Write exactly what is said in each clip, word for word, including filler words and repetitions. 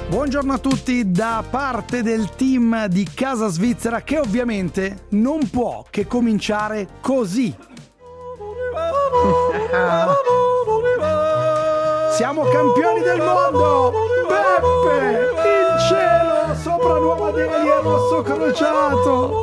Buongiorno a tutti da parte del team di Casa Svizzera, che ovviamente non può che cominciare così. Siamo campioni del mondo! Beppe! In cielo! Sopra Nuova Delhi è rosso crociato!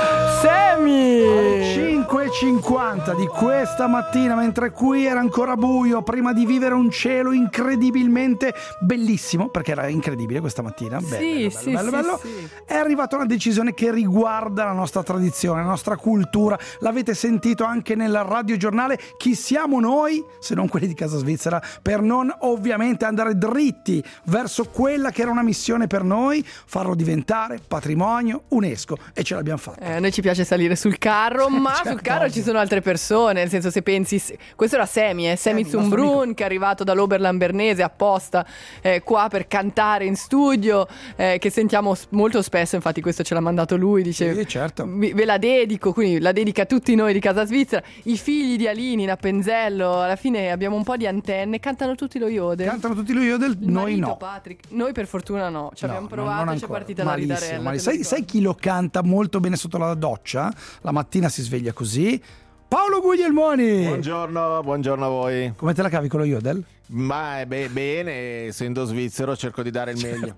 Semi! cinque e cinquanta di questa mattina, mentre qui era ancora buio, prima di vivere un cielo incredibilmente bellissimo, perché era incredibile questa mattina, bello, sì, bello, sì, bello, sì, bello. Sì. È arrivata una decisione che riguarda la nostra tradizione, la nostra cultura. L'avete sentito anche nel radiogiornale. Chi siamo noi, se non quelli di Casa Svizzera, per non ovviamente andare dritti verso quella che era una missione per noi, farlo diventare patrimonio UNESCO, e ce l'abbiamo fatta. Eh, a noi ci piace salire sul carro, ma Certo, sul carro ovvio. ci sono altre persone, nel senso, se pensi, questo era Semi, eh, Semi Semi, nostro Zumbrun, amico. che è arrivato dall'Oberland Bernese apposta eh, qua per cantare in studio, eh, che sentiamo s- molto spesso, infatti questo ce l'ha mandato lui, dice Sì, certo. vi- ve la dedico, quindi la dedica a tutti noi di Casa Svizzera, i figli di Alini, Nappenzello, alla fine abbiamo un po' di antenne, cantano tutti lo Yodel. Cantano tutti lo Yodel, Il noi marito, no. Patrick. Noi per fortuna no, ci No, abbiamo non- provato non e c'è ancora. partita la Malissimo, ridarella. malissimo. te lo Sai, sai ricordo. chi lo canta molto bene sotto la doccia? La mattina si sveglia così. Paolo Guglielmoni! Buongiorno, buongiorno a voi. Come te la cavi con lo Yodel? Ma è be- bene, essendo svizzero cerco di dare il meglio.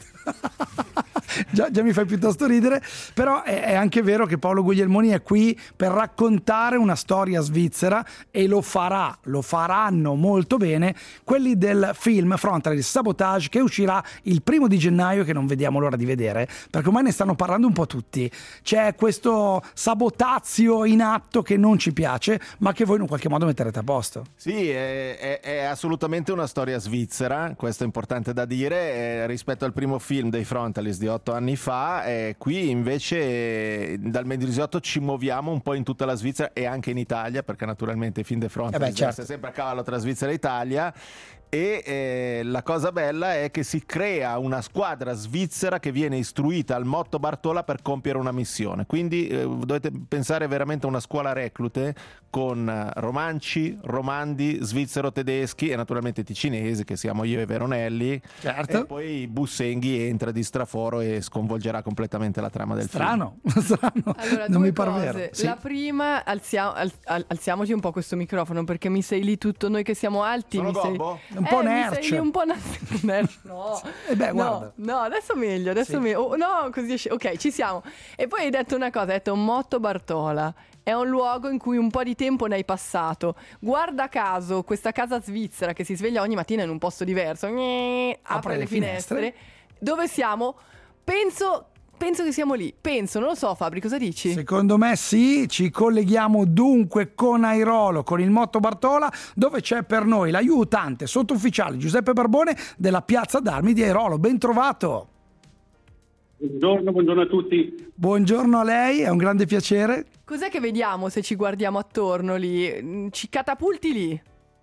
già, già mi fai piuttosto ridere, però è, è anche vero che Paolo Guglielmoni è qui per raccontare una storia svizzera, e lo farà, lo faranno molto bene quelli del film Frontal Sabotage, che uscirà il primo di gennaio, che non vediamo l'ora di vedere, perché ormai ne stanno parlando un po' tutti. C'è questo sabotazio in atto che non ci piace, ma che voi in un qualche modo metterete a posto. Sì, è, è- è assolutamente una storia svizzera, questo è importante da dire, eh, rispetto al primo film dei Frontalis di otto anni fa. Eh, qui invece eh, dal Mendrisiotto ci muoviamo un po' in tutta la Svizzera e anche in Italia, perché naturalmente i film dei Frontalis Eh beh, certo. è sempre a cavallo tra Svizzera e Italia. E eh, la cosa bella è che si crea una squadra svizzera che viene istruita al Motto Bartola per compiere una missione, quindi eh, dovete pensare veramente a una scuola reclute con eh, romanci, romandi, svizzero-tedeschi e naturalmente ticinesi, che siamo io e Veronelli. Certo. E poi Bussenghi entra di straforo e sconvolgerà completamente la trama del Strano, strano. Allora, non due mi pare cose. vero. Sì. La prima, alzia- al- al- alziamoci un po' questo microfono, perché mi sei lì tutto, noi che siamo alti. Sono mi sei... gobbo? Un po' eh, mi nerce. sei lì un po' na- nerce. No. Eh beh, no, guarda. no, adesso meglio, adesso Sì. meglio. Oh, no, così esce. Ok, ci siamo. E poi hai detto una cosa, hai detto Motto Bartola. È un luogo in cui un po' di tempo ne hai passato. Guarda caso, questa casa svizzera che si sveglia ogni mattina in un posto diverso, apre, Apre le le finestre. finestre. Dove siamo? Penso, penso che siamo lì. Penso, non lo so, Fabri, cosa dici? Secondo me sì, ci colleghiamo dunque con Airolo, con il Motto Bartola, dove c'è per noi l'aiutante sottufficiale Giuseppe Barbone della piazza d'armi di Airolo. Ben trovato. Buongiorno, buongiorno a tutti. Buongiorno a lei, è un grande piacere. Cos'è che vediamo se ci guardiamo attorno lì? Mm, Ci catapulti lì?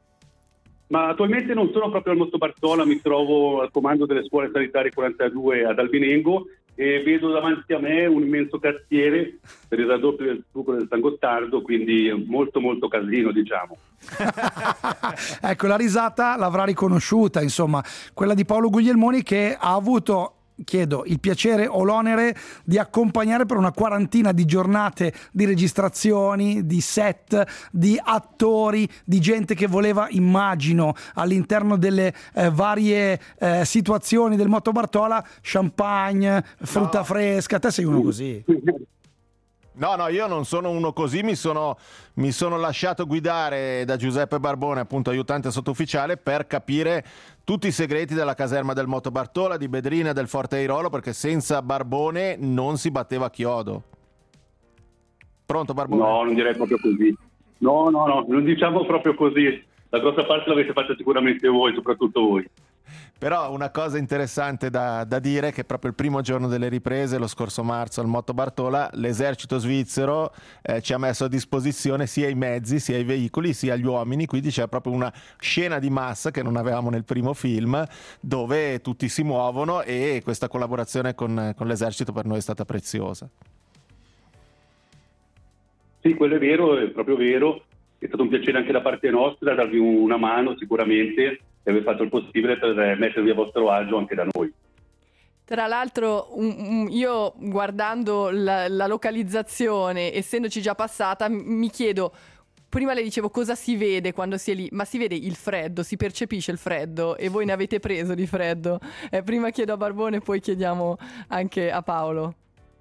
Ma attualmente non sono proprio al Motto Bartola, mi trovo al comando delle scuole sanitarie quarantadue ad Albinengo e vedo davanti a me un immenso cartiere per il raddoppio del succo del San Gottardo, quindi molto molto casino, diciamo. Ecco, la risata l'avrà riconosciuta, insomma, quella di Paolo Guglielmoni, che ha avuto, chiedo, il piacere o l'onere di accompagnare per una quarantina di giornate di registrazioni, di set, di attori, di gente che voleva, immagino, all'interno delle eh, varie eh, situazioni del Motto Bartola, champagne, frutta No. fresca. Te sei uno così. No, no, io non sono uno così, mi sono, mi sono lasciato guidare da Giuseppe Barbone, appunto aiutante sottufficiale, per capire tutti i segreti della caserma del Motto Bartola, di Bedrina e del Forte Airolo, perché senza Barbone non si batteva chiodo. Pronto Barbone? No, non direi proprio così. No, no, no, non diciamo proprio così. La grossa parte l'avete fatta sicuramente voi, soprattutto voi. Però una cosa interessante da, da dire è che proprio il primo giorno delle riprese, lo scorso marzo al Motto Bartola, l'esercito svizzero eh, ci ha messo a disposizione sia i mezzi, sia i veicoli, sia gli uomini, quindi c'è proprio una scena di massa che non avevamo nel primo film, dove tutti si muovono, e questa collaborazione con, con l'esercito per noi è stata preziosa. Sì, quello è vero, è proprio vero. È stato un piacere anche da parte nostra darvi una mano sicuramente, e aver fatto il possibile per mettervi a vostro agio anche da noi. Tra l'altro un, un, io guardando la, la localizzazione, essendoci già passata, mi chiedo, prima le dicevo cosa si vede quando si è lì, ma si vede il freddo, si percepisce il freddo e voi ne avete preso di freddo? Eh, prima chiedo a Barbone, poi chiediamo anche a Paolo.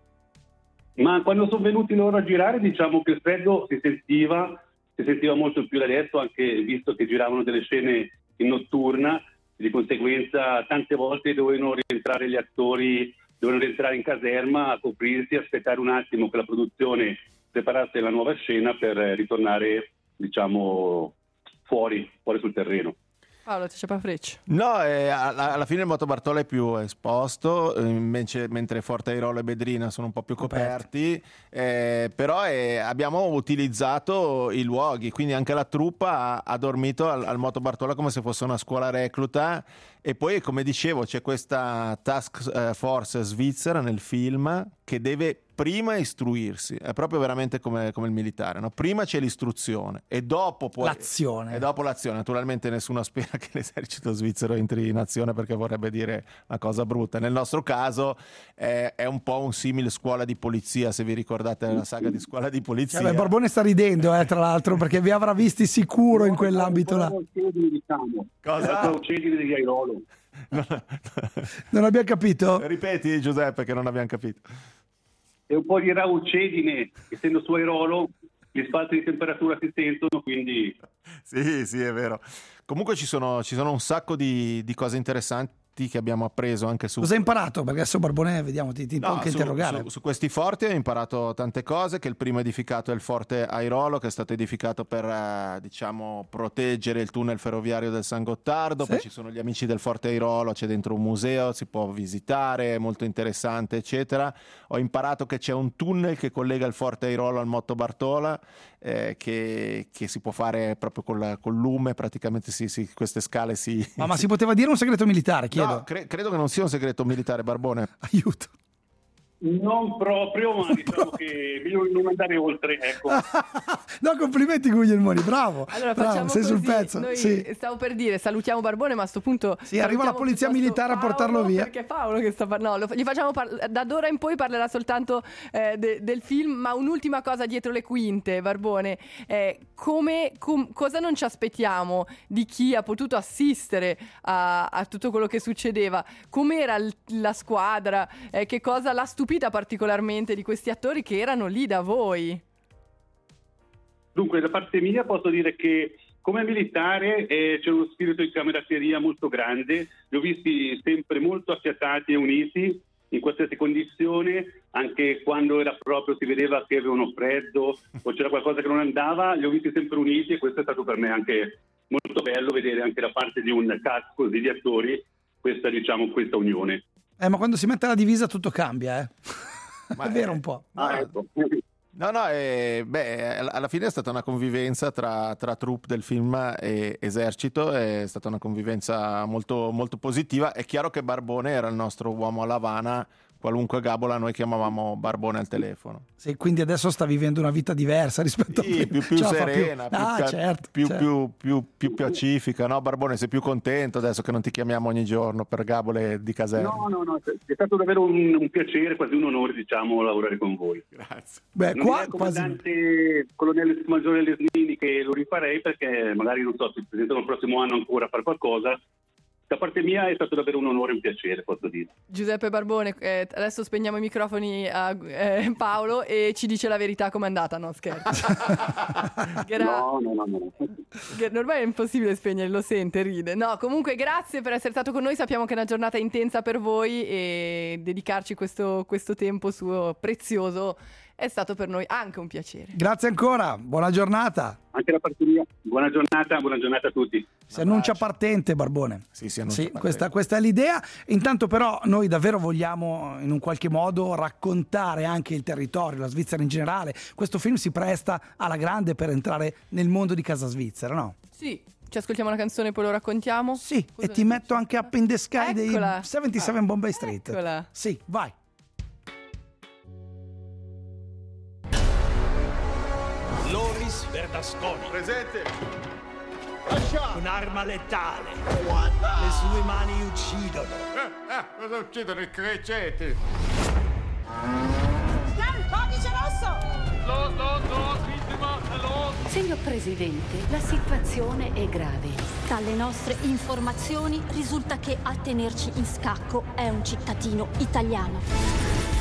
Ma quando sono venuti loro a girare, diciamo che il freddo si sentiva, si sentiva molto più adesso, anche visto che giravano delle scene in notturna. Di conseguenza tante volte dovevano rientrare gli attori, dovevano rientrare in caserma a coprirsi, aspettare un attimo che la produzione preparasse la nuova scena per ritornare, diciamo, fuori, fuori sul terreno. Paolo, ti c'è pa freccia. No, eh, alla, alla fine il Moto Bartola è più esposto, invece, mentre Forte Airolo e Bedrina sono un po' più coperti, eh, però eh, abbiamo utilizzato i luoghi, quindi anche la truppa ha, ha dormito al, al Moto Bartola come se fosse una scuola recluta. E poi, come dicevo, c'è questa task force svizzera nel film che deve prima istruirsi, è proprio veramente come, come il militare, no? Prima c'è l'istruzione e dopo poi l'azione. E dopo l'azione. Naturalmente nessuno spera che l'esercito svizzero entri in azione, perché vorrebbe dire una cosa brutta. Nel nostro caso è, è un po' un simile Scuola di Polizia, se vi ricordate la saga di Scuola di Polizia. Cioè, beh, Barbone sta ridendo, eh, tra l'altro, perché vi avrà visti sicuro in quell'ambito là. Cosa? Di Airolo. Non abbiamo capito? Ripeti, Giuseppe, che non abbiamo capito. E un po' di raucedine, essendo su Airolo, gli spazi di temperatura si sentono, quindi... Sì, sì, è vero. Comunque ci sono, ci sono un sacco di, di cose interessanti che abbiamo appreso anche su... Cosa hai imparato? Perché adesso Barbone, vediamo, ti, ti no, può anche su, interrogare. Su, su questi forti ho imparato tante cose, che il primo edificato è il Forte Airolo, che è stato edificato per, eh, diciamo, proteggere il tunnel ferroviario del San Gottardo. Sì. Poi ci sono gli amici del Forte Airolo, c'è dentro un museo, si può visitare, è molto interessante, eccetera. Ho imparato che c'è un tunnel che collega il Forte Airolo al Moto Bartola, eh, che, che si può fare proprio col, col lume, praticamente si, si, queste scale si... Ma, ma si poteva dire un segreto militare, chiedo? No, cre- credo che non sia un segreto militare, Barbone. Aiuto. Non proprio, ma diciamo che meglio non andare oltre, ecco. No, complimenti Guglielmoni, bravo. Allora bravo, facciamo sei così. sul pezzo. Noi sì. Stavo per dire, salutiamo Barbone, ma a sto punto sì, arriva la polizia militare a portarlo Paolo, via. Perché è Paolo che sta parlando. No, gli facciamo par- da d'ora in poi parlerà soltanto eh, de- del film, ma un'ultima cosa dietro le quinte, Barbone. Eh, come, com- cosa non ci aspettiamo di chi ha potuto assistere a, a tutto quello che succedeva? Com'era l- la squadra? Eh, che cosa l'ha stupita particolarmente di questi attori che erano lì da voi? Dunque, da parte mia posso dire che come militare eh, c'è uno spirito di camaraderia molto grande, li ho visti sempre molto affiatati e uniti in qualsiasi condizione, anche quando era proprio si vedeva che avevano freddo o c'era qualcosa che non andava, li ho visti sempre uniti, e questo è stato per me anche molto bello vedere anche da parte di un cast così di attori questa, diciamo, questa unione. Eh, ma quando si mette la divisa tutto cambia, eh. Ma è vero un po'. Ah, ecco. No, no, eh, beh, alla fine è stata una convivenza tra, tra troupe del film e esercito, è stata una convivenza molto, molto positiva. È chiaro che Barbone era il nostro uomo alla Havana, qualunque gabola noi chiamavamo Barbone al telefono. Sì, quindi adesso sta vivendo una vita diversa rispetto sì, a prima. più, più serena, più, ah, ca- certo, più, certo. Più, più, più pacifica, no Barbone? Sei più contento adesso che non ti chiamiamo ogni giorno per gabole di caserma? No, no, no, è stato davvero un, un piacere, quasi un onore, diciamo, lavorare con voi. Grazie. Beh, non qua è il comandante colonnello maggiore Lesnini che lo rifarei, perché magari, non so, si presentano il prossimo anno ancora a fare qualcosa. Da parte mia è stato davvero un onore e un piacere, posso dire. Giuseppe Barbone, eh, adesso spegniamo i microfoni a eh, Paolo e ci dice la verità com'è andata, no scherzo. Gra- no, no, no, no. Ormai è impossibile spegnere, lo sente, ride. No, comunque grazie per essere stato con noi, sappiamo che è una giornata intensa per voi e dedicarci questo, questo tempo suo prezioso è stato per noi anche un piacere. Grazie ancora, buona giornata. Anche da parte mia, buona giornata, buona giornata a tutti. Si annuncia partente Barbone. Sì, si annuncia sì, partente. Questa, questa è l'idea. Intanto però noi davvero vogliamo in un qualche modo raccontare anche il territorio, la Svizzera in generale. Questo film si presta alla grande per entrare nel mondo di casa svizzera, no? Sì. Ci ascoltiamo una canzone e poi lo raccontiamo? Sì, Cosa e ti metto anche Up in the Sky Eccola. dei settantasette ah, Bombay Street. Eccola. Sì, vai. Loris Verdasconi. Presente. Un'arma letale. Le sue mani uccidono. Eh, eh, cosa uccidono i criceti? Dal codice rosso! No, no, no, vittima, hello. Signor Presidente, la situazione è grave. Dalle nostre informazioni risulta che a tenerci in scacco è un cittadino italiano.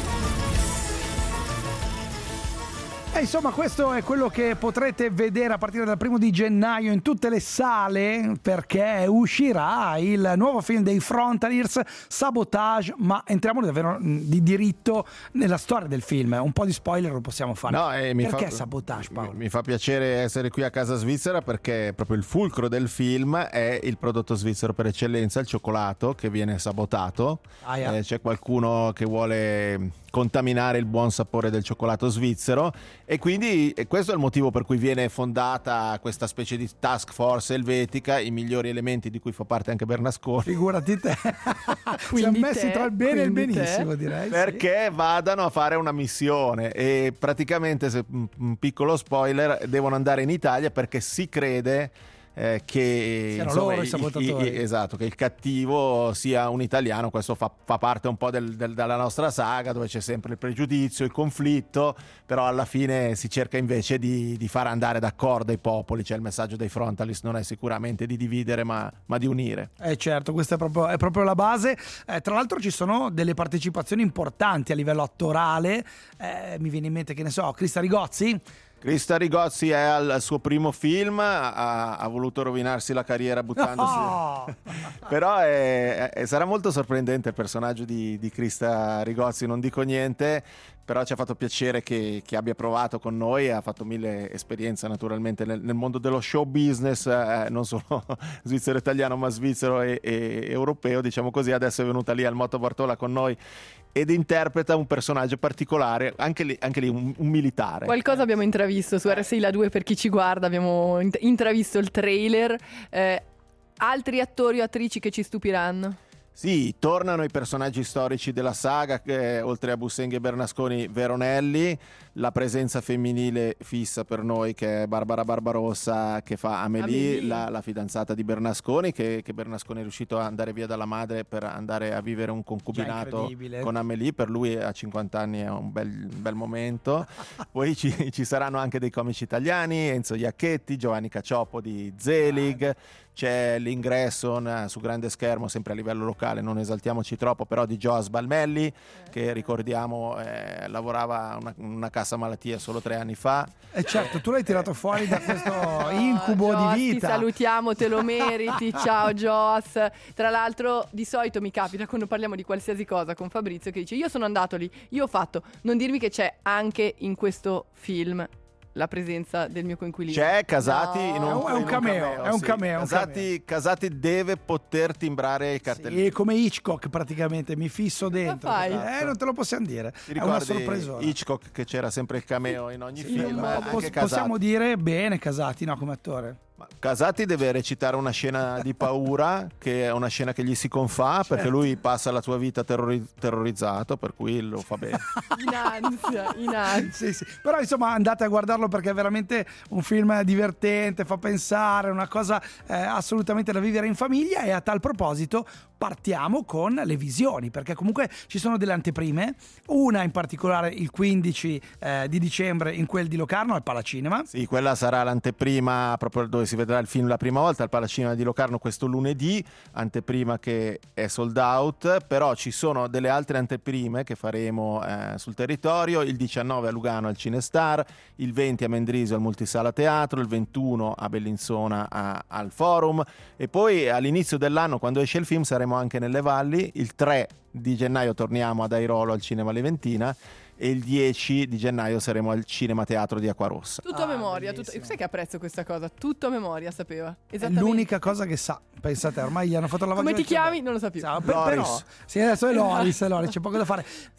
E insomma, questo è quello che potrete vedere a partire dal primo di gennaio in tutte le sale, perché uscirà il nuovo film dei Frontaliers, Sabotage, ma entriamo davvero di diritto nella storia del film. Un po' di spoiler lo possiamo fare. No, eh, mi perché fa, Sabotage, Paolo? Mi, mi fa piacere essere qui a casa svizzera, perché proprio il fulcro del film è il prodotto svizzero per eccellenza, il cioccolato che viene sabotato. Ah, yeah. eh, c'è qualcuno che vuole contaminare il buon sapore del cioccolato svizzero, e quindi e questo è il motivo per cui viene fondata questa specie di task force elvetica, i migliori elementi di cui fa parte anche Bernasconi. Figurati te. Quindi si è messi te, tra il bene e il quindi benissimo, te. direi. Perché sì. vadano a fare una missione, e praticamente, se, un piccolo spoiler, devono andare in Italia perché si crede Eh, che siano insomma, loro i sabotatori. i, i, esatto, che il cattivo sia un italiano. Questo fa, fa parte un po' del, del, della nostra saga, dove c'è sempre il pregiudizio, il conflitto, però alla fine si cerca invece di, di far andare d'accordo i popoli. Cioè, il messaggio dei Frontalist non è sicuramente di dividere, ma, ma di unire. Eh certo, questa è proprio, è proprio la base. Eh, tra l'altro ci sono delle partecipazioni importanti a livello attorale. Eh, mi viene in mente, che ne so, Crista Rigozzi. Crista Rigozzi è al suo primo film, ha, ha voluto rovinarsi la carriera buttandosi. No! Però è, è, sarà molto sorprendente il personaggio di, di Crista Rigozzi, non dico niente, però ci ha fatto piacere che, che abbia provato con noi, ha fatto mille esperienze naturalmente nel, nel mondo dello show business, eh, non solo svizzero italiano ma svizzero e, e europeo, diciamo così. Adesso è venuta lì al Motto Bartola con noi ed interpreta un personaggio particolare, anche lì, anche lì un, un militare. Qualcosa abbiamo intravisto su R S I La due, per chi ci guarda, abbiamo int- intravisto il trailer. Eh, altri attori o attrici che ci stupiranno? Sì, tornano i personaggi storici della saga, che, oltre a Bussenghi e Bernasconi, Veronelli, la presenza femminile fissa per noi, che è Barbara Barbarossa, che fa Amélie, Amélie. La, la fidanzata di Bernasconi, che, che Bernasconi è riuscito ad andare via dalla madre per andare a vivere un concubinato con Amélie. Per lui a cinquanta anni è un bel, bel momento. Poi ci, ci saranno anche dei comici italiani, Enzo Iacchetti, Giovanni Cacioppo di Zelig. C'è l'ingresso su grande schermo, sempre a livello locale, non esaltiamoci troppo, però, di Joas Balmelli, che ricordiamo eh, lavorava una, una cassa malattia solo tre anni fa. E eh certo, tu l'hai tirato fuori da questo incubo Joas, di vita. Ti salutiamo, te lo meriti. Ciao Joas. Tra l'altro, di solito mi capita, quando parliamo di qualsiasi cosa con Fabrizio, che dice: io sono andato lì, io ho fatto. Non dirmi che c'è anche in questo film la presenza del mio coinquilino. C'è Casati, no. in un, È un- è un in cameo, è un sì. cameo, un Casati, cameo. Casati deve poter timbrare il cartellino. Sì, come Hitchcock praticamente, mi fisso dentro. fai? Eh, non te lo possiamo dire. Ti È una ricordi sorpresona. Hitchcock, che c'era sempre il cameo in ogni Sì, film? no, Anche pos- Casati. possiamo dire bene Casati, no, come attore. Ma Casati deve recitare una scena di paura, che è una scena che gli si confà, Certo. perché lui passa la sua vita terrori- terrorizzato, per cui lo fa bene. In ansia, in ansia. Sì, sì. Però insomma andate a guardarlo, perché è veramente un film divertente, fa pensare, una cosa eh, assolutamente da vivere in famiglia. E a tal proposito partiamo con le visioni, perché comunque ci sono delle anteprime, una in particolare il quindici eh, di dicembre in quel di Locarno al Palacinema. Sì, quella sarà l'anteprima, proprio dove si vedrà il film la prima volta, al Palacinema di Locarno, questo lunedì, anteprima che è sold out. Però ci sono delle altre anteprime che faremo eh, sul territorio: il diciannove a Lugano al Cinestar, il venti a Mendrisio al Multisala Teatro, il ventuno a Bellinzona a, al Forum, e poi all'inizio dell'anno, quando esce il film, saremo anche nelle valli. Il tre di gennaio torniamo ad Airolo al Cinema Leventina, e il dieci di gennaio saremo al Cinema Teatro di Acquarossa. Tutto a Ah, memoria, tutto... bellissimo. sai che apprezzo questa cosa? Tutto a memoria, sapeva. È Esattamente. l'unica cosa che sa. Pensate, ormai gli hanno fatto la Come ti chiami? Non lo so più. Sa, per- Loris. però, sì, adesso è Loris, è Loris, c'è poco da fare. Eh,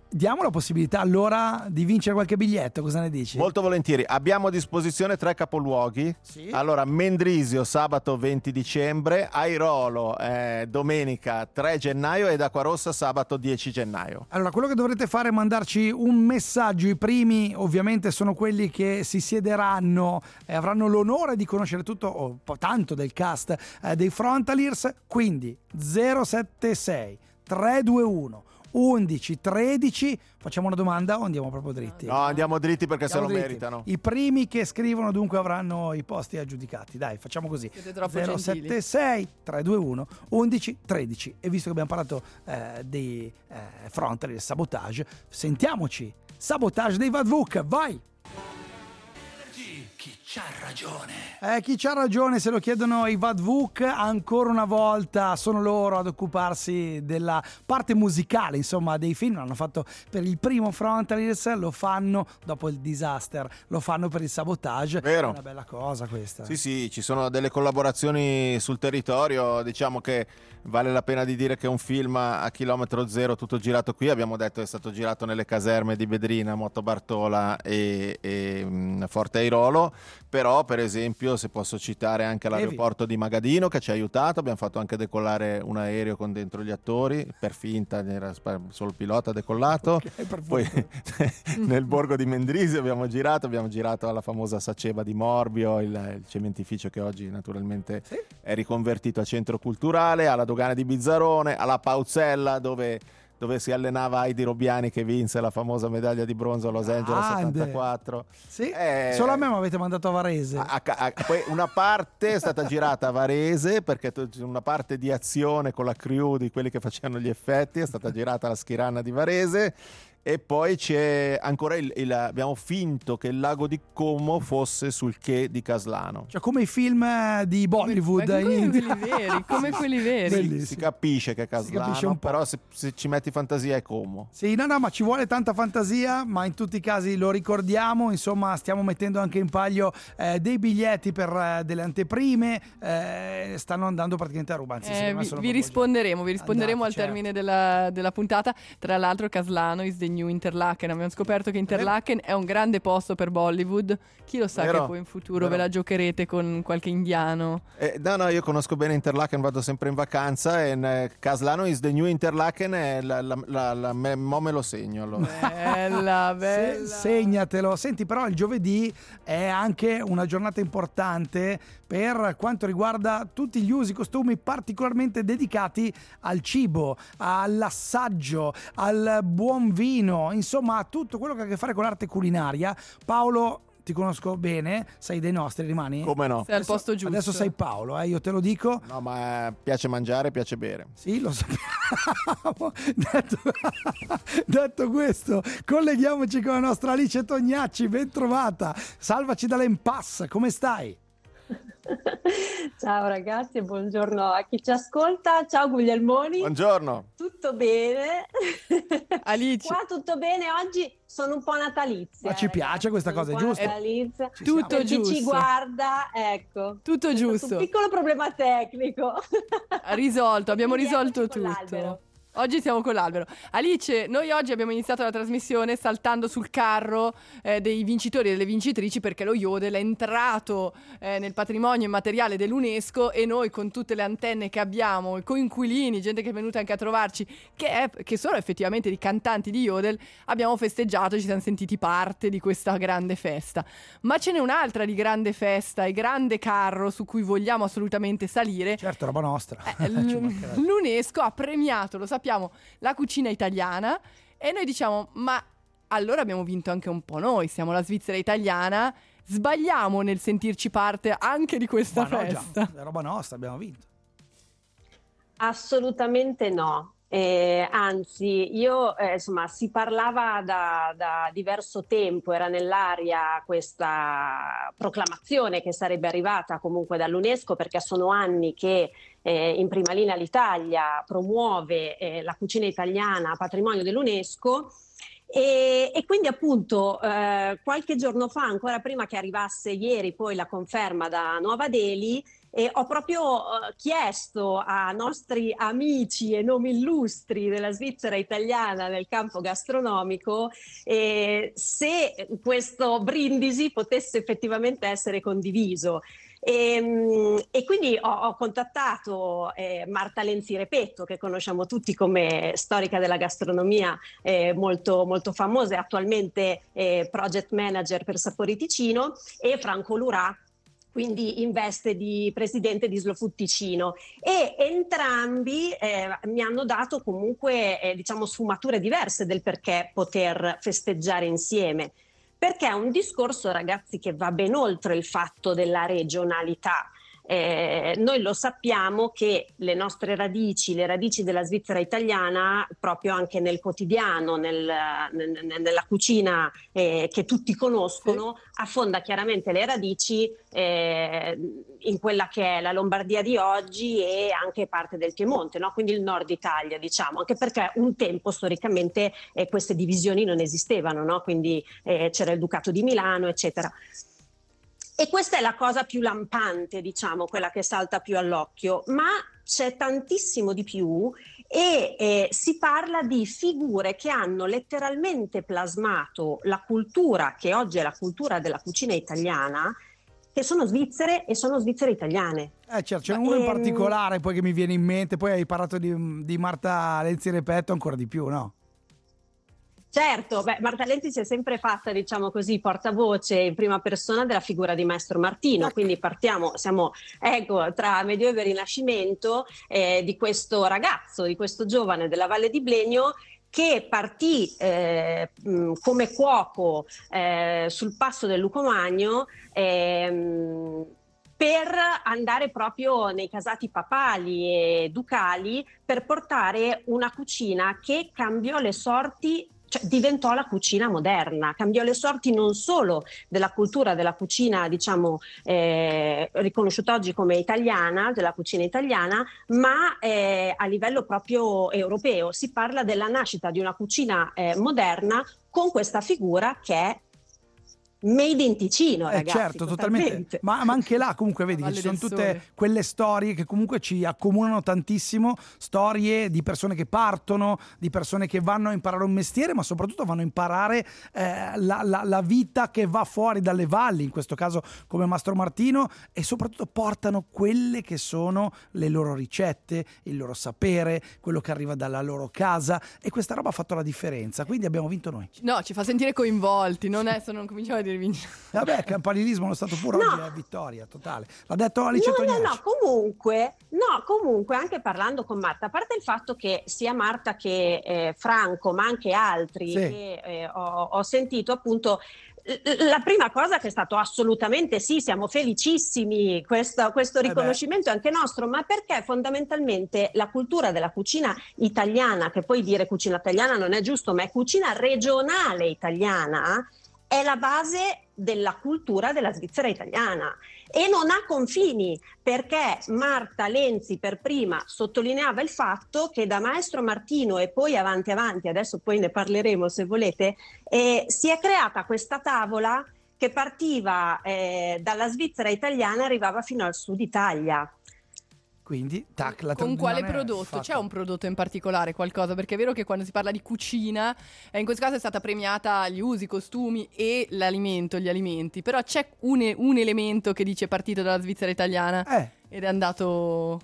diamo la possibilità allora di vincere qualche biglietto, cosa ne dici? Molto volentieri, abbiamo a disposizione tre capoluoghi. Sì. Allora, Mendrisio sabato venti dicembre, Airolo eh, domenica tre gennaio ed Acquarossa sabato dieci gennaio. Allora, quello che dovrete fare è mandarci un messaggio. I primi ovviamente sono quelli che si siederanno e avranno l'onore di conoscere tutto o tanto del cast eh, dei Frontaliers, quindi zero sette sei tre due uno undici tredici. Facciamo una domanda o andiamo proprio dritti? No, andiamo dritti perché Andiamo se lo dritti. meritano. I primi che scrivono dunque avranno i posti aggiudicati. Dai, facciamo così. Siete troppo zero sette sei tre due uno undici tredici. E visto che abbiamo parlato eh, dei eh, Frontali, del Sabotage, sentiamoci. Sabotage dei Vadvuk, vai! Chi c'ha ragione? Eh, chi c'ha ragione se lo chiedono i Vadvuk, ancora una volta sono loro ad occuparsi della parte musicale, insomma, dei film. L'hanno fatto per il primo Frontaliers, lo fanno dopo il Disaster, lo fanno per il Sabotage. Vero. È una bella cosa questa. Sì, sì, ci sono delle collaborazioni sul territorio, diciamo che vale la pena di dire che è un film a chilometro zero, tutto girato qui, abbiamo detto che è stato girato nelle caserme di Bedrina, Moto Bartola e, e mh, Forte Airolo, però per esempio se posso citare anche l'aeroporto di Magadino che ci ha aiutato, abbiamo fatto anche decollare un aereo con dentro gli attori, per finta era solo il pilota decollato, okay, poi nel borgo di Mendrisio abbiamo girato, abbiamo girato alla famosa Saceba di Morbio, il, il cementificio che oggi naturalmente sì. è riconvertito a centro culturale, alla dogana di Bizzarrone, alla Pauzella dove, dove si allenava Heidi Robbiani che vinse la famosa medaglia di bronzo a Los Angeles ah, settantaquattro. Sì. Eh, solo a me mi avete mandato a Varese. A, a, a, poi una parte è stata girata a Varese perché una parte di azione con la crew di quelli che facevano gli effetti è stata girata alla Schirana di Varese. E poi c'è ancora il, il abbiamo finto che il lago di Como fosse sul quai di Caslano. Cioè come i film di Bollywood. Come, come in... quelli veri, come quelli veri. Bellissimo. Si capisce che è Caslano, però se, se ci metti fantasia è Como. Sì, no, no, ma ci vuole tanta fantasia, ma in tutti i casi lo ricordiamo, insomma stiamo mettendo anche in palio eh, dei biglietti per eh, delle anteprime, eh, stanno andando praticamente a rubanzi. Eh, vi, vi risponderemo, vi risponderemo Andate, al certo. termine della, della puntata. Tra l'altro Caslano is the new Interlaken, abbiamo scoperto che Interlaken è un grande posto per Bollywood, chi lo sa Vero. che poi in futuro Vero. ve la giocherete con qualche indiano. Eh, no no io conosco bene Interlaken, vado sempre in vacanza e eh, Caslano is the new Interlaken e la, la, la, la, me, mo me lo segno allora. Bella, bella. Se, segnatelo. Senti, però il giovedì è anche una giornata importante per quanto riguarda tutti gli usi, costumi particolarmente dedicati al cibo, all'assaggio, al buon vino, insomma a tutto quello che ha a che fare con l'arte culinaria. Paolo, ti conosco bene, sei dei nostri, rimani? Come no? Sei al posto giusto. Adesso sei Paolo, eh, io te lo dico. No, ma piace mangiare, piace bere. Sì, lo sappiamo. detto, detto questo, colleghiamoci con la nostra Alice Tognacci, ben trovata. Salvaci dall'impasse, come stai? Ciao ragazzi e buongiorno a chi ci ascolta. Ciao Guglielmoni. Buongiorno. Tutto bene? Alice. Qua tutto bene, oggi sono un po' natalizia. Ma ci ragazzi. piace questa sono cosa, è giusto? Natalizia. Tutto per giusto. chi ci guarda, ecco. Tutto giusto. Un piccolo problema tecnico. Risolto, abbiamo Quindi risolto eccoci con tutto. l'albero. Oggi siamo con l'albero. Alice, noi oggi abbiamo iniziato la trasmissione saltando sul carro eh, dei vincitori e delle vincitrici perché lo Jodel è entrato eh, nel patrimonio immateriale dell'UNESCO e noi con tutte le antenne che abbiamo, i coinquilini, gente che è venuta anche a trovarci, che, è, che sono effettivamente di cantanti di Jodel, abbiamo festeggiato e ci siamo sentiti parte di questa grande festa. Ma ce n'è un'altra di grande festa e grande carro su cui vogliamo assolutamente salire. Certo, roba nostra. Eh, l- L'UNESCO ha premiato, lo sappiamo, la cucina italiana e noi diciamo ma allora abbiamo vinto anche un po' noi, siamo la Svizzera italiana, sbagliamo nel sentirci parte anche di questa ma festa? No, già, è roba nostra, abbiamo vinto. Assolutamente no. Eh, anzi, io eh, insomma si parlava da, da diverso tempo, era nell'aria questa proclamazione che sarebbe arrivata comunque dall'UNESCO, perché sono anni che eh, in prima linea l'Italia promuove eh, la cucina italiana a patrimonio dell'UNESCO. E, e quindi appunto eh, qualche giorno fa, ancora prima che arrivasse ieri poi la conferma da Nuova Delhi, E ho proprio uh, chiesto a nostri amici e nomi illustri della Svizzera italiana nel campo gastronomico eh, se questo brindisi potesse effettivamente essere condiviso. E, e quindi ho, ho contattato eh, Marta Lenzi Repetto, che conosciamo tutti come storica della gastronomia eh, molto, molto famosa, e attualmente eh, project manager per Sapori Ticino, e Franco Lurà, quindi in veste di presidente di Slow Food Ticino, e entrambi eh, mi hanno dato comunque eh, diciamo sfumature diverse del perché poter festeggiare insieme. Perché è un discorso, ragazzi, che va ben oltre il fatto della regionalità. Eh, noi lo sappiamo che le nostre radici, le radici della Svizzera italiana, proprio anche nel quotidiano, nel, nel, nella cucina eh, che tutti conoscono, sì, affonda chiaramente le radici eh, in quella che è la Lombardia di oggi e anche parte del Piemonte, no? Quindi il nord Italia, diciamo, anche perché un tempo storicamente eh, queste divisioni non esistevano, no? Quindi eh, c'era il Ducato di Milano, eccetera. E questa è la cosa più lampante, diciamo, quella che salta più all'occhio, ma c'è tantissimo di più e eh, si parla di figure che hanno letteralmente plasmato la cultura, che oggi è la cultura della cucina italiana, che sono svizzere e sono svizzere italiane. Eh certo, c'è uno in particolare poi che mi viene in mente, poi hai parlato di, di Marta Lenzi Repetto ancora di più, no? Certo, beh, Marta Lenzi si è sempre fatta, diciamo così, portavoce in prima persona della figura di Maestro Martino, quindi partiamo, siamo ecco, tra Medioevo e Rinascimento eh, di questo ragazzo, di questo giovane della Valle di Blegno, che partì eh, come cuoco eh, sul passo del Lucomagno eh, per andare proprio nei casati papali e ducali per portare una cucina che cambiò le sorti. Cioè, diventò la cucina moderna, cambiò le sorti non solo della cultura della cucina, diciamo, eh, riconosciuta oggi come italiana, della cucina italiana, ma eh, a livello proprio europeo. Si parla della nascita di una cucina eh, moderna con questa figura che è made in Ticino, ragazzi. Eh certo, totalmente. totalmente. Ma, ma anche là comunque vedi che ci sono tutte sole. Quelle storie che comunque ci accomunano tantissimo, storie di persone che partono, di persone che vanno a imparare un mestiere, ma soprattutto vanno a imparare eh, la, la, la vita che va fuori dalle valli, in questo caso come Mastro Martino, e soprattutto portano quelle che sono le loro ricette, il loro sapere, quello che arriva dalla loro casa, e questa roba ha fatto la differenza, quindi abbiamo vinto noi. No, ci fa sentire coinvolti, non è se non cominciamo a dire vincere. Vabbè, campanilismo lo stato puro no. oggi è vittoria totale. L'ha detto Alice no, Tognacci. No, no, comunque, no, comunque anche parlando con Marta, a parte il fatto che sia Marta che eh, Franco, ma anche altri sì. che eh, ho, ho sentito, appunto, la prima cosa che è stato assolutamente sì, siamo felicissimi, questo, questo riconoscimento eh è anche nostro, ma perché fondamentalmente la cultura della cucina italiana, che poi dire cucina italiana non è giusto, ma è cucina regionale italiana, è la base della cultura della Svizzera italiana e non ha confini, perché Marta Lenzi per prima sottolineava il fatto che da Maestro Martino e poi avanti avanti, adesso poi ne parleremo se volete, eh, si è creata questa tavola che partiva eh, dalla Svizzera italiana e arrivava fino al sud Italia. Quindi, tac, la con quale prodotto? C'è un prodotto in particolare, qualcosa? Perché è vero che quando si parla di cucina, eh, in questo caso è stata premiata gli usi, i costumi e l'alimento, gli alimenti, però c'è un, un elemento che dice partito dalla Svizzera italiana eh. ed è andato...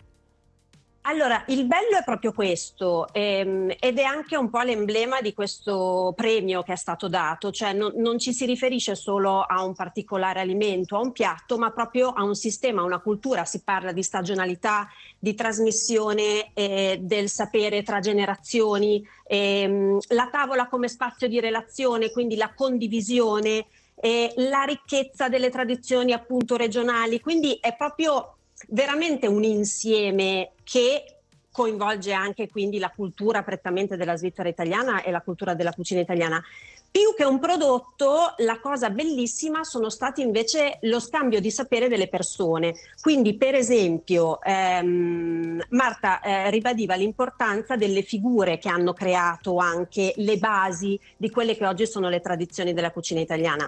Allora, il bello è proprio questo ehm, ed è anche un po' l'emblema di questo premio che è stato dato, cioè non, non ci si riferisce solo a un particolare alimento, a un piatto, ma proprio a un sistema, a una cultura. Si parla di stagionalità, di trasmissione eh, del sapere tra generazioni, ehm, la tavola come spazio di relazione, quindi la condivisione, eh, la ricchezza delle tradizioni appunto regionali, quindi è proprio veramente un insieme che coinvolge anche quindi la cultura prettamente della Svizzera italiana e la cultura della cucina italiana. Più che un prodotto, la cosa bellissima sono stati invece lo scambio di sapere delle persone. Quindi, per esempio, ehm, Marta eh, ribadiva l'importanza delle figure che hanno creato anche le basi di quelle che oggi sono le tradizioni della cucina italiana.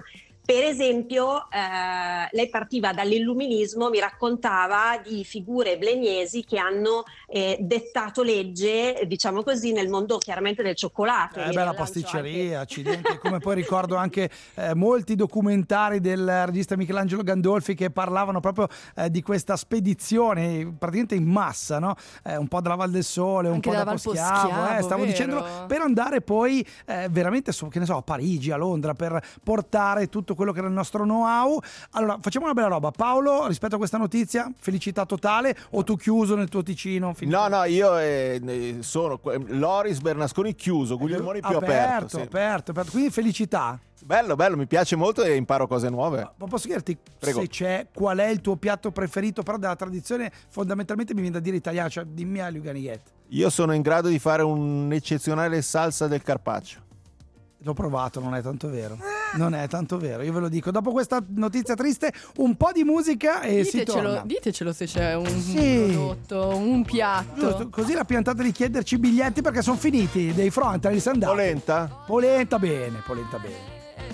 Per esempio, eh, lei partiva dall'illuminismo, mi raccontava di figure blegnesi che hanno eh, dettato legge, diciamo così, nel mondo chiaramente del cioccolato. Eh beh, la pasticceria, anche... accidenti, come poi ricordo anche eh, molti documentari del regista Michelangelo Gandolfi che parlavano proprio eh, di questa spedizione praticamente in massa, no? Eh, un po' dalla Val del Sole, un anche po' da Val Poschiavo, Poschiavo eh, stavo vero? dicendo, per andare poi eh, veramente su, che ne so, a Parigi, a Londra, per portare tutto quello che era il nostro know-how. Allora, facciamo una bella roba. Paolo, rispetto a questa notizia, felicità totale, o tu chiuso nel tuo Ticino? Finito? No, no, io eh, sono Loris Bernasconi chiuso, Guglielmoni più aperto. Aperto, sì. aperto, aperto. Quindi felicità. Bello, bello, mi piace molto e imparo cose nuove. Ma posso chiederti Prego. se c'è, qual è il tuo piatto preferito, però della tradizione fondamentalmente mi viene da dire italiana, cioè dimmi a Luganighet. Io sono in grado di fare un'eccezionale salsa del carpaccio. L'ho provato, non è tanto vero. Non è tanto vero, io ve lo dico. Dopo questa notizia triste, un po' di musica e ditecelo, si torna. Ditecelo se c'è un, sì. un prodotto, un piatto. Giusto, così la piantata di chiederci i biglietti perché sono finiti dei frontal, li andati. Polenta? Polenta bene, polenta bene.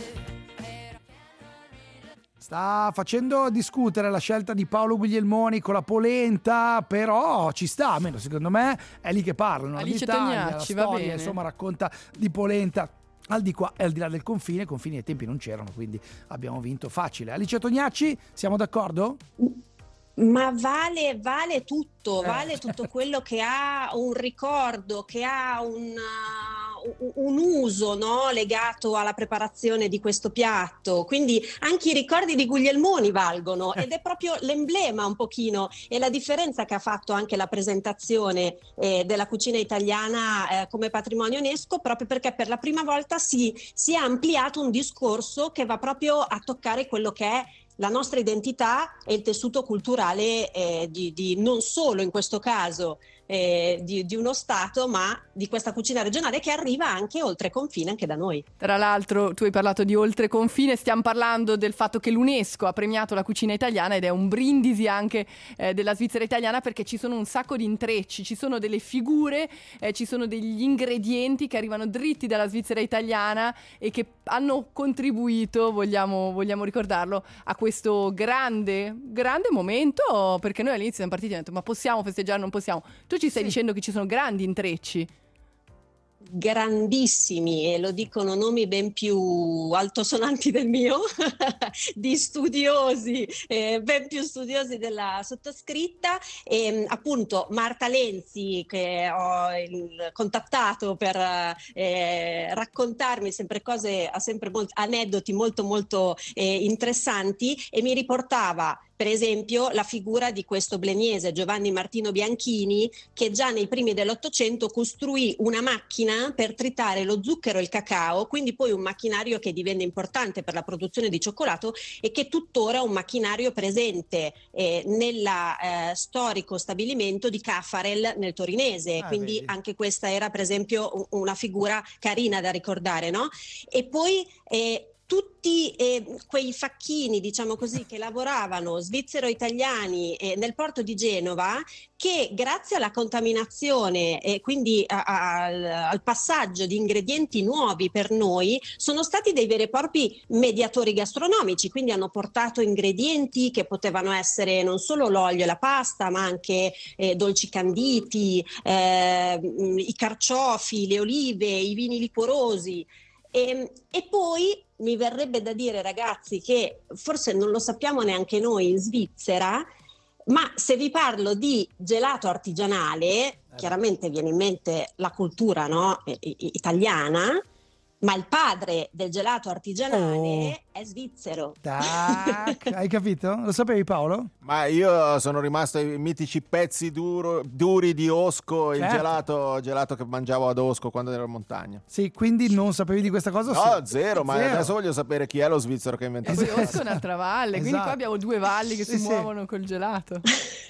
Sta facendo discutere la scelta di Paolo Guglielmoni con la polenta, però ci sta, almeno secondo me è lì che parlano. Alice l'Italia, Tognacci, la va storia, bene. insomma, racconta di polenta. Al di qua e al di là del confine, confini ai tempi non c'erano, quindi abbiamo vinto facile. Alice Tognacci, siamo d'accordo? Ma vale, vale tutto, Eh. vale tutto quello che ha un ricordo, che ha un, uh, un uso, no? Legato alla preparazione di questo piatto. Quindi anche i ricordi di Guglielmoni valgono ed è proprio l'emblema un pochino e la differenza che ha fatto anche la presentazione eh, della cucina italiana eh, come patrimonio UNESCO, proprio perché per la prima volta si, si è ampliato un discorso che va proprio a toccare quello che è la nostra identità e il tessuto culturale eh, di, di non solo in questo caso eh, di, di uno Stato, ma di questa cucina regionale che arriva anche oltre confine, anche da noi. Tra l'altro tu hai parlato di oltre confine, stiamo parlando del fatto che l'UNESCO ha premiato la cucina italiana ed è un brindisi anche eh, della Svizzera italiana, perché ci sono un sacco di intrecci, ci sono delle figure, eh, ci sono degli ingredienti che arrivano dritti dalla Svizzera italiana e che hanno contribuito, vogliamo, vogliamo ricordarlo, a questo grande, grande momento, perché noi all'inizio siamo partiti e abbiamo detto ma possiamo festeggiare, non possiamo. Tu ci stai Sì. dicendo che ci sono grandi intrecci. Grandissimi, e lo dicono nomi ben più altisonanti del mio, di studiosi, eh, ben più studiosi della sottoscritta, e appunto Marta Lenzi, che ho il, contattato per eh, raccontarmi sempre cose, ha sempre molti aneddoti molto molto eh, interessanti, e mi riportava per esempio la figura di questo blegnese Giovanni Martino Bianchini, che già nei primi dell'Ottocento costruì una macchina per tritare lo zucchero e il cacao, quindi poi un macchinario che divenne importante per la produzione di cioccolato e che tuttora è un macchinario presente eh, nel eh, storico stabilimento di Caffarel nel torinese, Ah, quindi vedi. anche questa era per esempio una figura carina da ricordare, no? E poi eh, tutti eh, quei facchini, diciamo così, che lavoravano svizzero-italiani eh, nel porto di Genova, che grazie alla contaminazione e quindi a, a, al, al passaggio di ingredienti nuovi per noi, sono stati dei veri e propri mediatori gastronomici, quindi hanno portato ingredienti che potevano essere non solo l'olio e la pasta, ma anche eh, dolci canditi, eh, i carciofi, le olive, i vini liquorosi. E, e poi mi verrebbe da dire, ragazzi, che forse non lo sappiamo neanche noi in Svizzera, ma se vi parlo di gelato artigianale, chiaramente viene in mente la cultura, no? I- i- italiana, ma il padre del gelato artigianale Oh. è svizzero. Tac, hai capito? Lo sapevi, Paolo? Ma io sono rimasto ai mitici pezzi duro, duri di Osco, il Certo. gelato, gelato che mangiavo ad Osco quando ero in montagna. Sì, quindi non sapevi di questa cosa? No, Sì. zero, ma Zero. adesso voglio sapere chi è lo svizzero che ha inventato E poi questo. Osco è un'altra valle, quindi Esatto. qua abbiamo due valli che Sì, si sì. muovono col gelato.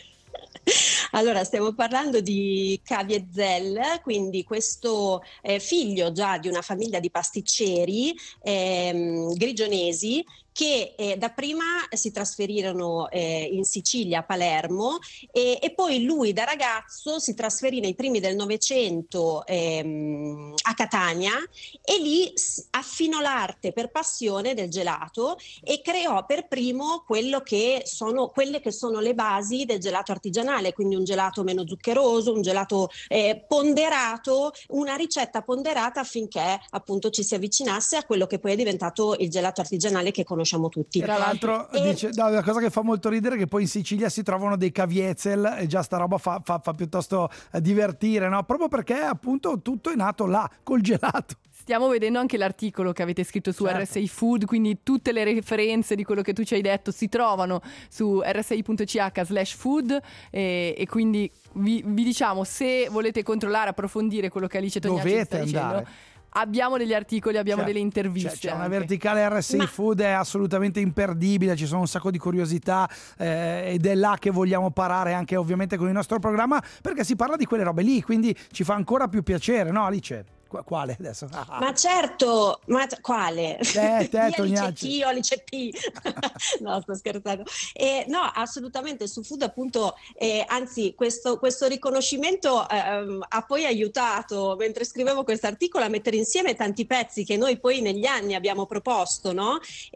Allora, stiamo parlando di Cavi Zell, quindi questo eh, figlio già di una famiglia di pasticceri ehm, grigionesi, che eh, dapprima si trasferirono eh, in Sicilia, a Palermo, e, e poi lui da ragazzo si trasferì nei primi del Novecento ehm, a Catania, e lì affinò l'arte per passione del gelato e creò per primo quello che sono, quelle che sono le basi del gelato artigianale, quindi un gelato meno zuccheroso, un gelato eh, ponderato, una ricetta ponderata affinché appunto ci si avvicinasse a quello che poi è diventato il gelato artigianale che conosciamo tutti. Tra l'altro e... dice, no, la cosa che fa molto ridere è che poi in Sicilia si trovano dei caviezel e già sta roba fa, fa, fa piuttosto divertire, no? Proprio perché appunto tutto è nato là, col gelato. Stiamo vedendo anche l'articolo che avete scritto su certo. R S I Food, quindi tutte le referenze di quello che tu ci hai detto si trovano su r s i punto c h slash food e, e quindi vi, vi diciamo, se volete controllare, approfondire quello che Alice Tognacci dovete sta dicendo, andare. Abbiamo degli articoli, abbiamo C'è, delle interviste. C'è, c'è una anche. verticale R S I Ma... Food, è assolutamente imperdibile, ci sono un sacco di curiosità eh, ed è là che vogliamo parare anche ovviamente con il nostro programma, perché si parla di quelle robe lì, quindi ci fa ancora più piacere, no Alice? Quale adesso? Ah. Ma certo, ma quale? Te, te, Alice T o Alice P? No, sto scherzando. Eh, no, assolutamente, su Food appunto, eh, anzi questo, questo riconoscimento eh, ha poi aiutato, mentre scrivevo questo articolo, a mettere insieme tanti pezzi che noi poi negli anni abbiamo proposto, no?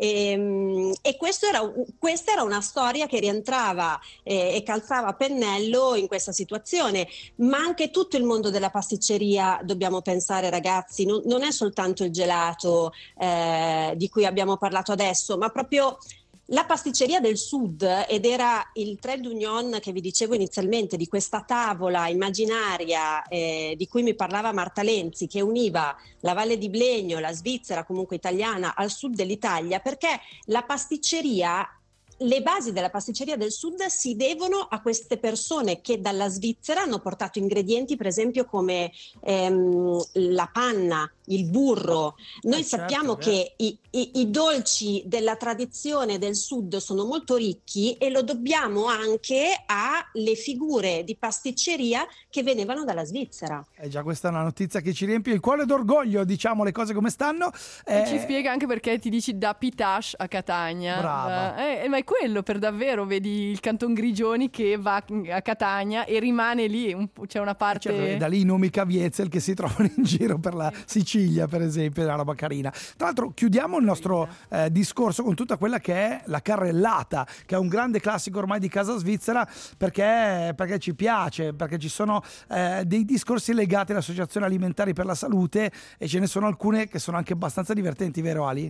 E, e questo era, questa era una storia che rientrava eh, e calzava a pennello in questa situazione, ma anche tutto il mondo della pasticceria, dobbiamo pensare ragazzi, non, non è soltanto il gelato eh, di cui abbiamo parlato adesso, ma proprio la pasticceria del sud, ed era il trade union che vi dicevo inizialmente, di questa tavola immaginaria eh, di cui mi parlava Marta Lenzi, che univa la Valle di Blegno, la Svizzera comunque italiana, al sud dell'Italia, perché la pasticceria, le basi della pasticceria del sud si devono a queste persone che dalla Svizzera hanno portato ingredienti, per esempio, come ehm, la panna, il burro. Noi eh sappiamo certo, che i, i, i dolci della tradizione del sud sono molto ricchi e lo dobbiamo anche alle figure di pasticceria che venivano dalla Svizzera. Eh già, questa è una notizia che ci riempie il cuore d'orgoglio, diciamo le cose come stanno. Eh... E ci spiega anche perché ti dici da Pitash a Catania. Brava. Eh, ma è quello, per davvero, vedi il Canton Grigioni che va a Catania e rimane lì, un, c'è una parte... Certo, da lì i nomi caviezel che si trovano in giro per la Sicilia, per esempio, è una roba carina. Tra l'altro chiudiamo il nostro eh, discorso con tutta quella che è la carrellata, che è un grande classico ormai di casa svizzera, perché, perché ci piace, perché ci sono eh, dei discorsi legati alle associazioni alimentari per la salute e ce ne sono alcune che sono anche abbastanza divertenti, vero Ali?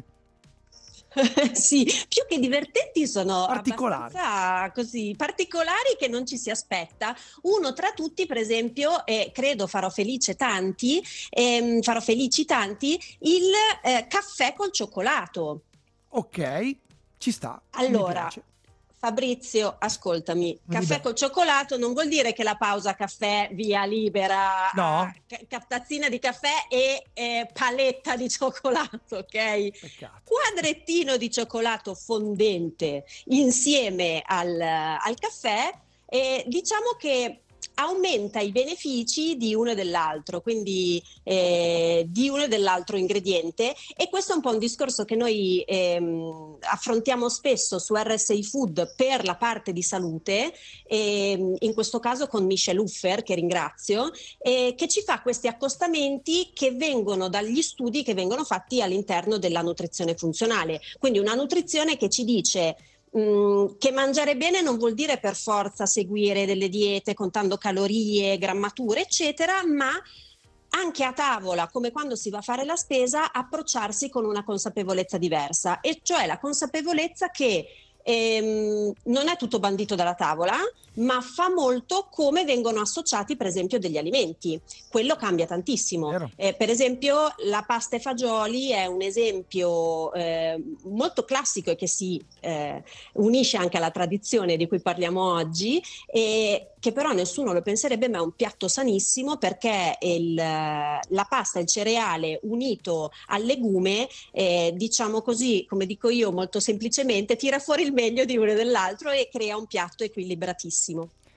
Sì, più che divertenti sono particolari. abbastanza così particolari che non ci si aspetta. Uno tra tutti, per esempio, e credo farò felice tanti, ehm, farò felici tanti, il eh, caffè col cioccolato. Ok, ci sta. Allora, Fabrizio, ascoltami, caffè col cioccolato non vuol dire che la pausa caffè via libera, no. ca- tazzina di caffè e eh, paletta di cioccolato, ok? Peccato. Quadrettino di cioccolato fondente insieme al, al caffè, e diciamo che aumenta i benefici di uno e dell'altro, quindi eh, di uno e dell'altro ingrediente, e questo è un po' un discorso che noi ehm, affrontiamo spesso su R S I Food per la parte di salute, ehm, in questo caso con Michelle Uffer, che ringrazio, eh, che ci fa questi accostamenti che vengono dagli studi che vengono fatti all'interno della nutrizione funzionale, quindi una nutrizione che ci dice che mangiare bene non vuol dire per forza seguire delle diete contando calorie, grammature, eccetera, ma anche a tavola, come quando si va a fare la spesa, approcciarsi con una consapevolezza diversa, e cioè la consapevolezza che ehm, non è tutto bandito dalla tavola, ma fa molto come vengono associati, per esempio, degli alimenti. Quello cambia tantissimo. Eh, per esempio, la pasta e fagioli è un esempio eh, molto classico e che si eh, unisce anche alla tradizione di cui parliamo oggi, e che però nessuno lo penserebbe, ma è un piatto sanissimo, perché il, la pasta, il cereale unito al legume, eh, diciamo così, come dico io molto semplicemente, tira fuori il meglio di uno e dell'altro e crea un piatto equilibratissimo.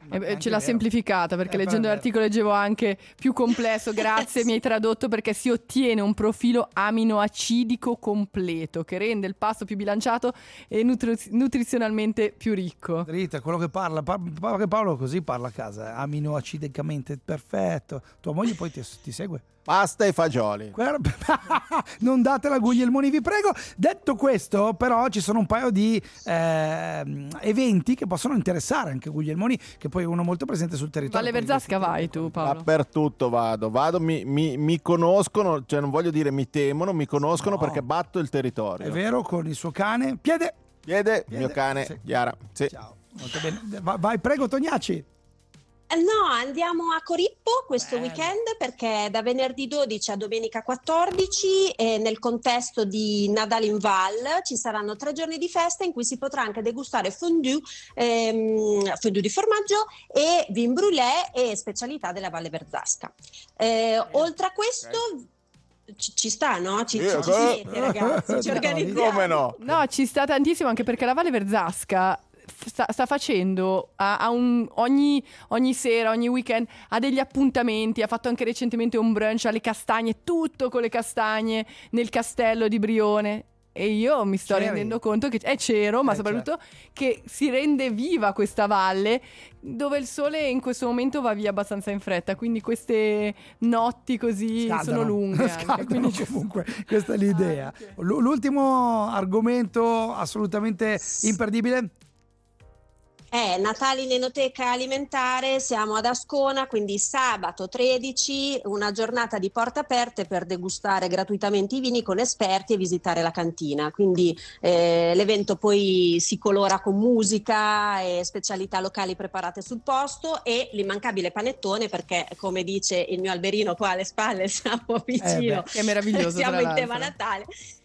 Eh, ce l'ha semplificata perché Eh, leggendo però è l'articolo leggevo anche più complesso. Grazie, mi hai tradotto, perché si ottiene un profilo aminoacidico completo che rende il pasto più bilanciato e nutri- nutrizionalmente più ricco. Dritta, quello che parla, pa- pa- che Paolo così parla a casa, eh, aminoacidicamente perfetto. Tua moglie poi ti, ti segue? Pasta e fagioli. Guarda, non date la Guglielmoni, vi prego. Detto questo, però, ci sono un paio di eh, eventi che possono interessare anche Guglielmoni, che poi è uno molto presente sul territorio. Valle Verzasca vai tu, Paolo? Dappertutto vado, vado, mi, mi, mi conoscono, cioè non voglio dire mi temono, mi conoscono No. perché batto il territorio. È vero, con il suo cane. Piede! Piede, Piede. mio cane, Sì. Chiara. Sì. Ciao, molto bene. Va- Vai, prego, Tognacci. No, andiamo a Corippo questo Bello. weekend perché da venerdì dodici a domenica quattordici eh, nel contesto di Nadal in Val ci saranno tre giorni di festa in cui si potrà anche degustare fondue, ehm, fondue di formaggio e vin brûlé e specialità della Valle Verzasca. Eh, oltre a questo ci, ci sta, no? Ci, Io, ci siete ragazzi, ci No, organizziamo. Come no? No, ci sta tantissimo, anche perché la Valle Verzasca sta, sta facendo a, a un, ogni, ogni sera, ogni weekend ha degli appuntamenti. Ha fatto anche recentemente un brunch alle castagne, tutto con le castagne nel castello di Brione. E io mi sto C'eri? rendendo conto che è Cero, ma Eh, soprattutto che si rende viva questa valle dove il sole in questo momento va via abbastanza in fretta, quindi queste notti così Scaldano. sono lunghe anche, Scaldano quindi ci- comunque, questa è l'idea. L- L'ultimo argomento assolutamente imperdibile. È Natale in Enoteca Alimentare, siamo ad Ascona, quindi sabato tredici, una giornata di porte aperte per degustare gratuitamente i vini con esperti e visitare la cantina. Quindi eh, l'evento poi si colora con musica e specialità locali preparate sul posto e l'immancabile panettone, perché come dice il mio alberino qua alle spalle, siamo vicino, che è meraviglioso, siamo tra in tema l'altro. Natale.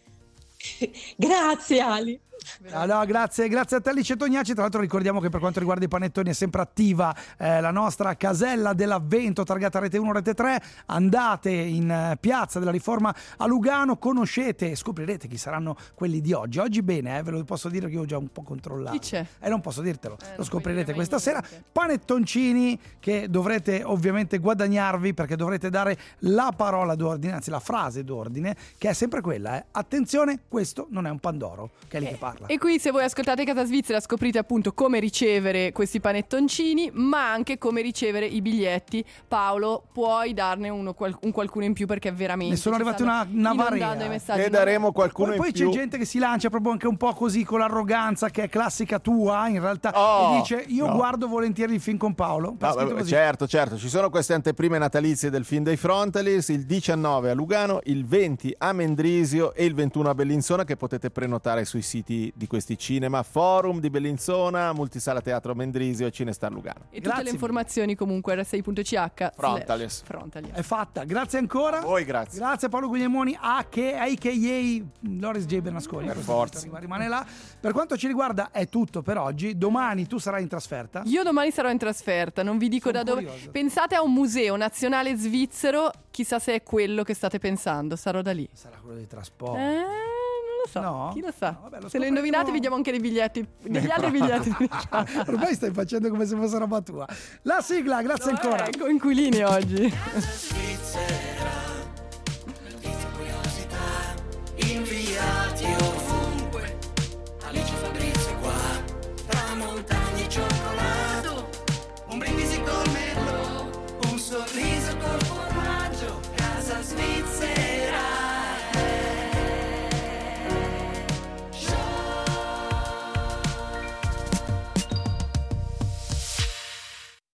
Grazie Ali. No, no, grazie, grazie a te Alice Tognacci. Tra l'altro ricordiamo che per quanto riguarda i panettoni è sempre attiva eh, la nostra casella dell'avvento targata Rete uno, Rete tre. Andate in eh, Piazza della Riforma a Lugano, conoscete e scoprirete chi saranno quelli di oggi. Oggi bene, eh, ve lo posso dire che io ho già un po' controllato. Chi c'è? Eh, non posso dirtelo, Eh, lo non scoprirete puoi dire questa mai sera. niente. Panettoncini che dovrete ovviamente guadagnarvi, perché dovrete dare la parola d'ordine, anzi la frase d'ordine, che è sempre quella, eh. Attenzione, questo non è un Pandoro, che è lì che parla. E qui, se voi ascoltate Casa Svizzera, scoprite appunto come ricevere questi panettoncini, ma anche come ricevere i biglietti. Paolo, puoi darne uno, qual- un qualcuno in più, perché veramente Ne sono ci arrivati stanno una- una inondando marea. i messaggi. Ne daremo qualcuno Poi, poi in c'è più. gente che si lancia proprio anche un po' così con l'arroganza che è classica tua in realtà, Oh, e dice io no. guardo volentieri il film con Paolo. Per Ah, scritto vabbè, così. certo, certo, ci sono queste anteprime natalizie del film dei Frontalis, il diciannove a Lugano, il venti a Mendrisio e il ventuno a Bellinzona, che potete prenotare sui siti di questi cinema: Forum di Bellinzona, Multisala Teatro Mendrisio e Cinestar Lugano. E tutte Grazie le informazioni comunque r sei punto c h Frontalis. Frontalis. È fatta, grazie ancora. A voi, grazie. Grazie a Paolo Guglielmoni, a che a k a Loris J. Bernasconi. Per Questo forza. arriva- rimane là. Per quanto ci riguarda è tutto per oggi. Domani tu sarai in trasferta. Io domani sarò in trasferta, non vi dico Sono da dove. curioso. Pensate a un museo nazionale svizzero, chissà se è quello che state pensando, sarò da lì. Sarà quello dei trasporti. Eh, non lo so, No? chi lo sa. No, vabbè, lo se lo scopriremo. indovinate vi diamo anche dei biglietti, degli altri biglietti. Ormai stai facendo come se fosse roba tua. La sigla, grazie ancora. Ecco, inquilini oggi. Svizzera.